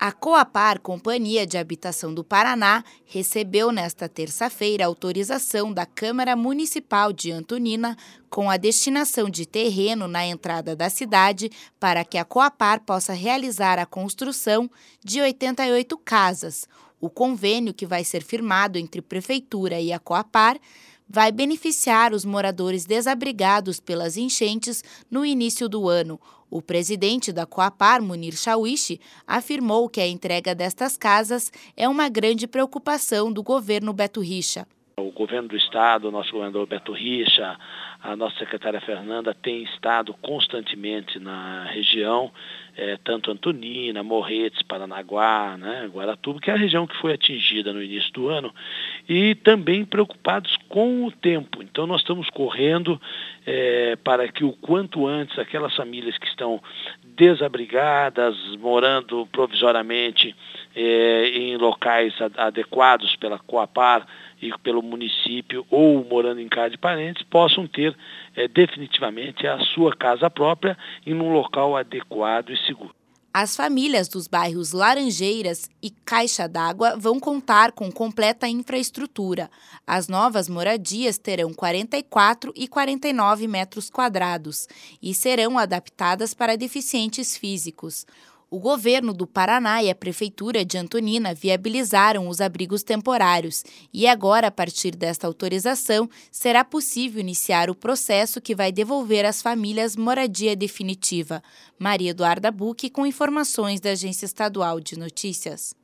A Coapar, Companhia de Habitação do Paraná, recebeu nesta terça-feira autorização da Câmara Municipal de Antonina com a destinação de terreno na entrada da cidade para que a Coapar possa realizar a construção de 88 casas. O convênio, que vai ser firmado entre Prefeitura e a Coapar, vai beneficiar os moradores desabrigados pelas enchentes no início do ano. O presidente da Coapar, Munir Chawishi, afirmou que a entrega destas casas é uma grande preocupação do governo Beto Richa. O governo do estado, o nosso governador Beto Richa, a nossa secretária Fernanda tem estado constantemente na região, tanto Antonina, Morretes, Paranaguá, Guaratuba, que é a região que foi atingida no início do ano, e também preocupados com o tempo. Então nós estamos correndo para que o quanto antes aquelas famílias que estão desabrigadas, morando provisoriamente em locais adequados pela Coapar e pelo município ou morando em casa de parentes, possam ter definitivamente a sua casa própria em um local adequado e seguro. As famílias dos bairros Laranjeiras e Caixa d'Água vão contar com completa infraestrutura. As novas moradias terão 44 e 49 metros quadrados e serão adaptadas para deficientes físicos. O governo do Paraná e a Prefeitura de Antonina viabilizaram os abrigos temporários e agora, a partir desta autorização, será possível iniciar o processo que vai devolver às famílias moradia definitiva. Maria Eduarda Bucchi com informações da Agência Estadual de Notícias.